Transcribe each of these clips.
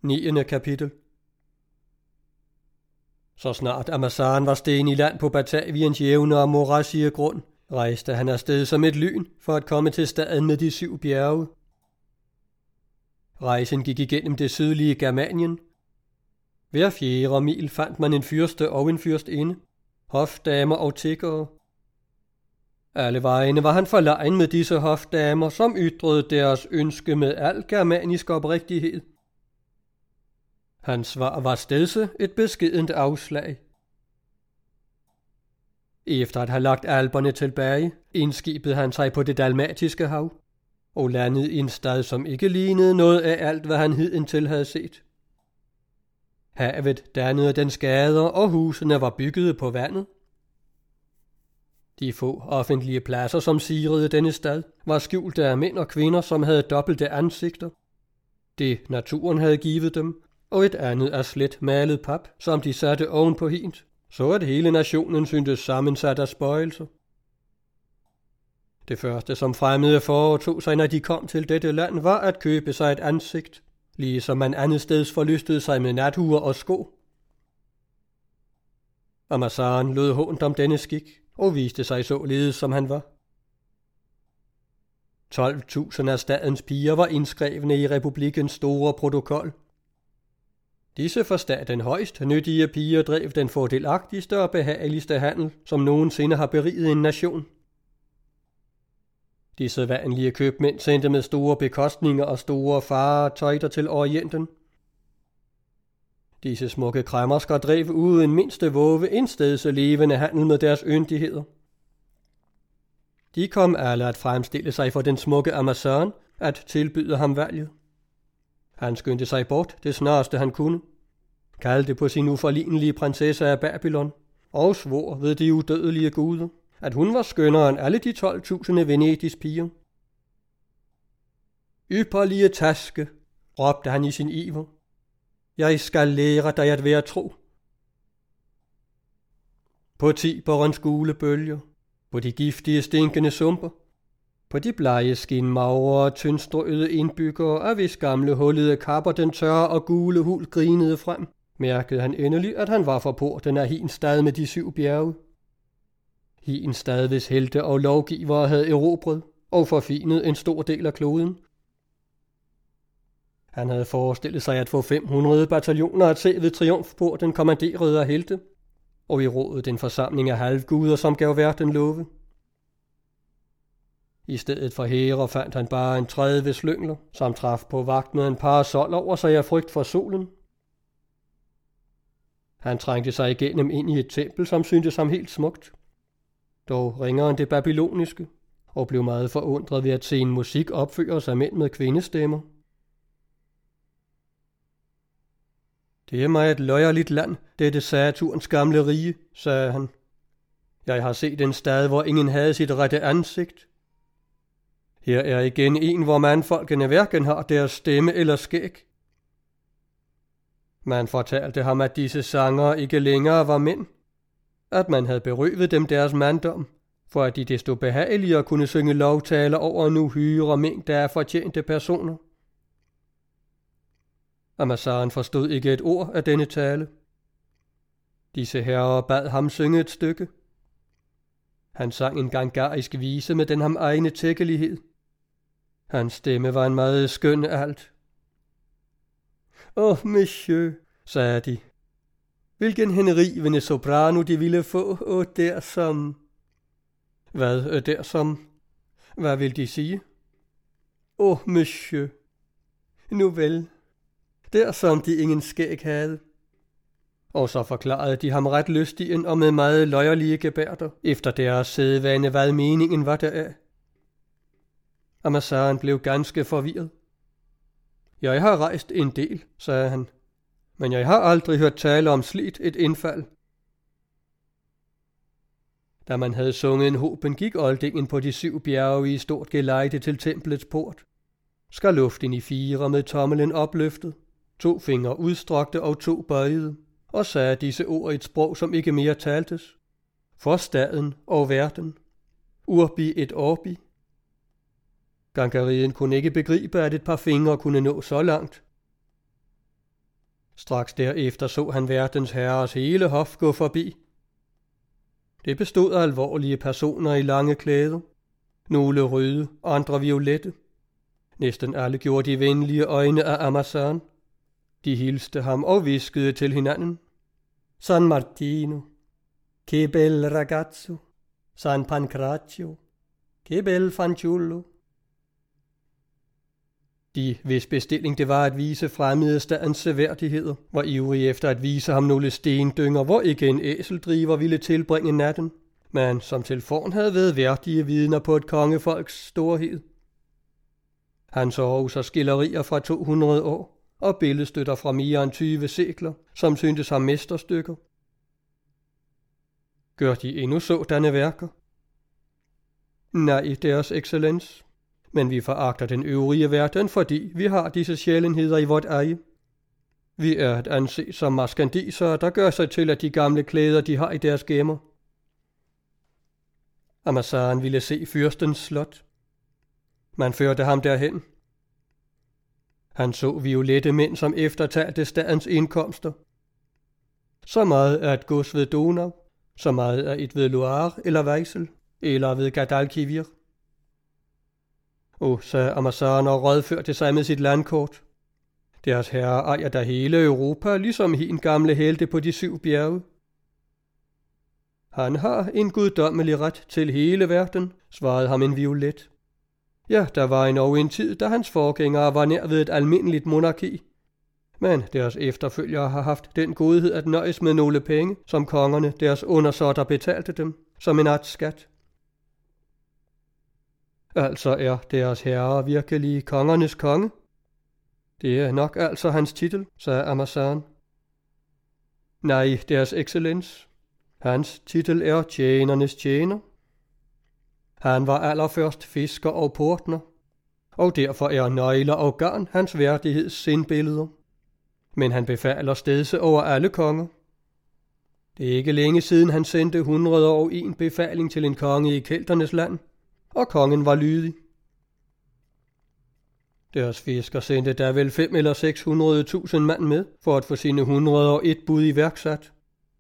9. kapitel. Så snart Amazan var sten i land på Bataviens jævne og morassige grund, rejste han afsted som et lyn for at komme til staden med de 7 bjerge. Rejsen gik igennem det sydlige Germanien. Hver 4. mil fandt man en fyrste og en fyrstinde, hofdamer og tiggere. Alle vejene var han forlegen med disse hofdamer, som ytrede deres ønske med al germanisk oprigtighed. Hans svar var stedse et beskedent afslag. Efter at have lagt Alperne tilbage, indskibede han sig på det dalmatiske hav og landede i en stad, som ikke lignede noget af alt, hvad han hidtil havde set. Havet dannede dens gader, og husene var byggede på vandet. De få offentlige pladser, som sirede denne stad, var skjulte af mænd og kvinder, som havde dobbelte ansigter. Det naturen havde givet dem, og et andet af slet malet pap, som de satte oven på hint, så at hele nationen syntes sammensat af spøjelser. Det første, som fremmede foretog sig, når de kom til dette land, var at købe sig et ansigt, ligesom man andet steds forlystede sig med nathuer og sko. Amazan lød hånt om denne skik, og viste sig således, som han var. 12.000 af stadens piger var indskrevne i republikkens store protokol. Disse for staten højst nyttige piger drev den fordelagtigste og behageligste handel, som nogensinde har beriget en nation. Disse vanlige købmænd sendte med store bekostninger og store faretøjder til Orienten. Disse smukke kræmmersker drev uden mindste våve indstedse levende handel med deres yndigheder. De kom alle at fremstille sig for den smukke Amazan, at tilbyde ham valget. Han skyndte sig bort det snareste han kunne, kaldte på sin uforlignelige prinsesse af Babylon, og svor ved de udødelige guder, at hun var skønnere end alle de 12.000 Venedigs piger. Ypperlige taske, råbte han i sin iver. Jeg skal lære dig at være tro. På Tiberens gule bølger, på de giftige stinkende sumper, på de blege skinmagre og tyndstrøede indbyggere, af hvis gamle hullede kapper den tørre og gule hul grinede frem, mærkede han endelig, at han var for porten af Hinstad med de 7 bjerge. Hinstad, hvis helte og lovgivere havde erobret og forfinet en stor del af kloden. Han havde forestillet sig at få 500 bataljoner at se ved triumfporten kommanderede af helte, og i rådet en forsamling af halvguder, som gav verden love. I stedet for hære fandt han bare en 30 slyngler, som traf på vagt med en parasol over sig af frygt for solen. Han trængte sig igennem ind i et tempel, som syntes ham helt smukt, dog ringere end det babyloniske, og blev meget forundret ved at se en musik opføre sig mænd med kvindestemmer. Det er mig et løjerligt land, dette Saturns gamle rige, sagde han. Jeg har set en stad, hvor ingen havde sit rette ansigt. Her er igen en, hvor mandfolkene hverken har deres stemme eller skæg. Man fortalte ham, at disse sangere ikke længere var mænd, at man havde berøvet dem deres manddom, for at de desto behageligere kunne synge lovtaler over en uhyre mængde af fortjente personer. Amazan forstod ikke et ord af denne tale. Disse herrer bad ham synge et stykke. Han sang en gangarisk vise med den ham egne tækkelighed. Hans stemme var en meget skøn alt. Monsieur, sagde de. Hvilken henrivende soprano de ville få, der som... Hvad der som... Hvad vil de sige? Monsieur. Nu vel. Der som de ingen skæg havde. Og så forklarede de ham ret lystigen og med meget løjerlige gebærder, efter deres sædvane, hvad meningen var deraf. Amazan blev ganske forvirret. Jeg har rejst en del, sagde han, men jeg har aldrig hørt tale om slidt et indfald. Da man havde sunget en hoben, gik oldingen på de 7 bjerge i stort gelejde til templets port. Skar luften i 4 med tommelen opløftet, 2 fingre udstrakte og 2 bøjede, og sagde disse ord i et sprog, som ikke mere taltes. For staden og verden. Urbi et orbi. Gangarien kunne ikke begribe, at et par fingre kunne nå så langt. Straks derefter så han verdens herres hele hof gå forbi. Det bestod af alvorlige personer i lange klæder, nogle røde, andre violette. Næsten alle gjorde de venlige øjne af Amazon. De hilste ham og viskede til hinanden. San Martino, che bel ragazzo, San Pancrazio, che bel fanciullo. De, hvis bestilling det var at vise fremmede stadens seværdigheder, var ivrige efter at vise ham nogle stendynger, hvor ikke en æseldriver ville tilbringe natten, men som til forn havde været værdige vidner på et kongefolks storhed. Han så også skillerier fra 200 år og billedstøtter fra mere end 20 sekler, som syntes ham mesterstykker. Gør de endnu sådanne værker? Nej, deres excellens, men vi foragter den øvrige verden, fordi vi har disse sjældenheder i vort eje. Vi er at anse som maskandiser, der gør sig til, at de gamle klæder, de har i deres gemmer. Amazon ville se fyrstens slot. Man førte ham derhen. Han så violette mænd, som eftertalte stadens indkomster. Så meget af et gods ved Donau, så meget af et ved Loire eller Weissel, eller ved Guadalquivir. Sagde Amazon og rådførte sig med sit landkort. Deres herre ejer der hele Europa, ligesom hin gamle helte på de 7 bjerge. Han har en guddommelig ret til hele verden, svarede ham en violet. Ja, der var en tid, da hans forgængere var nær ved et almindeligt monarki. Men deres efterfølgere har haft den godhed at nøjes med nogle penge, som kongerne, deres undersåtter, betalte dem, som en art skat. Altså er deres herre virkelig kongernes konge? Det er nok altså hans titel, sagde Amazon. Nej, deres excellens. Hans titel er tjenernes tjener. Han var allerførst fisker og portner, og derfor er nøgler og garn hans værdigheds sindbilleder. Men han befaler stedse over alle konger. Det er ikke længe siden han sendte 101 befaling til en konge i kelternes land, og kongen var lydig. Deres fisker sendte der vel 500.000 eller 600.000 mand med, for at få sine 101 bud iværksat.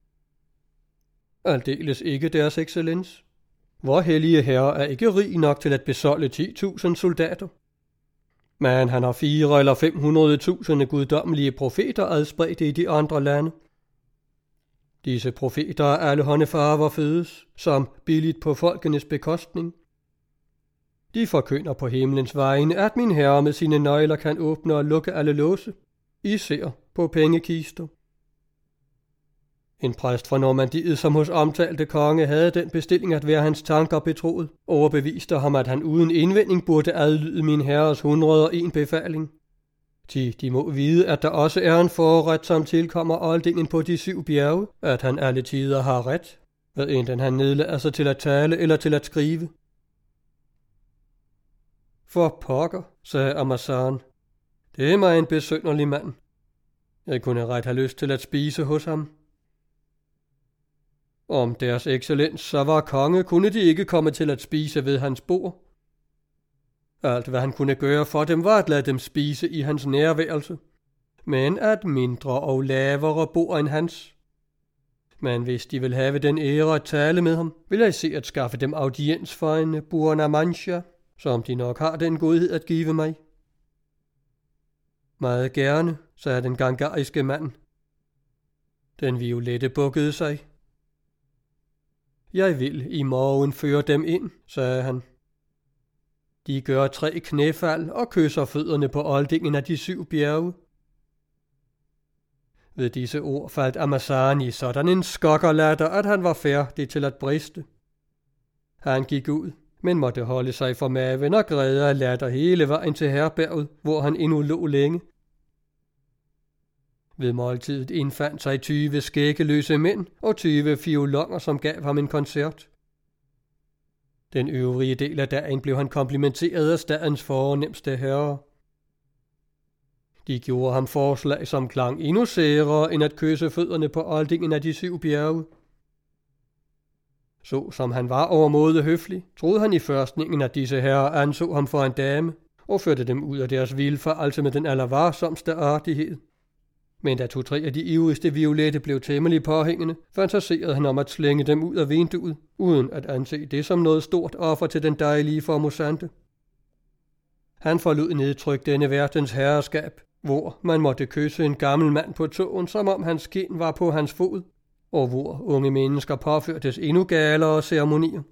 Aldeles ikke, deres excellens. Vor hellige herre er ikke rig nok til at besolde 10.000 soldater. Men han har 400.000 eller 500.000 guddommelige profeter adspredte i de andre lande. Disse profeter er alle håndefarver fødes, som billigt på folkenes bekostning. De forkynder på himlens vegne, at min herre med sine nøgler kan åbne og lukke alle låse, især på pengekister. En præst fra Normandiet, som hos omtalte konge havde den bestilling at være hans tanker betroet, overbeviste ham, at han uden indvending burde adlyde min herres 101 befaling. De må vide, at der også er en forret, som tilkommer oldingen på de 7 bjerge, at han alle tider har ret, hvad enten han nedlader sig til at tale eller til at skrive. For pokker, sagde Amazon. Det er mig en besynderlig mand. Jeg kunne ret have lyst til at spise hos ham. Om deres excellens så var konge, kunne de ikke komme til at spise ved hans bord. Alt hvad han kunne gøre for dem var at lade dem spise i hans nærværelse, men at mindre og lavere bord end hans. Men hvis de vil have den ære at tale med ham, vil jeg se at skaffe dem audiens for en Buona Mancha, som de nok har den godhed at give mig. Meget gerne, sagde den gangariske mand. Den violette bukkede sig. Jeg vil i morgen føre dem ind, sagde han. De gør 3 knæfald og kysser fødderne på oldingen af de 7 bjerge. Ved disse ord faldt Amazon i sådan en skokkerlatter, at han var færdig til at briste. Han gik ud, men måtte holde sig for maven og græde af latter hele vejen til herberget, hvor han endnu lå længe. Ved måltidet indfandt sig 20 skæggeløse mænd og 20 fiolonger, som gav ham en koncert. Den øvrige del af dagen blev han komplimenteret af stadens fornemste herrer. De gjorde ham forslag, som klang endnu særere end at kysse fødderne på oldingen af de 7 bjerge. Så som han var overmåde høflig, troede han i førstningen, at disse herrer anså ham for en dame, og førte dem ud af deres vildfarelse med den allervarsomste artighed. Men da 2-3 af de ivrigste violette blev temmelig påhængende, fantaserede han om at slænge dem ud af vinduet, uden at anse det som noget stort offer til den dejlige Formosante. Han forlod nedtrykt denne verdens herreskab, hvor man måtte kysse en gammel mand på tåen, som om hans kind var på hans fod, og hvor unge mennesker påførtes endnu galere ceremonier.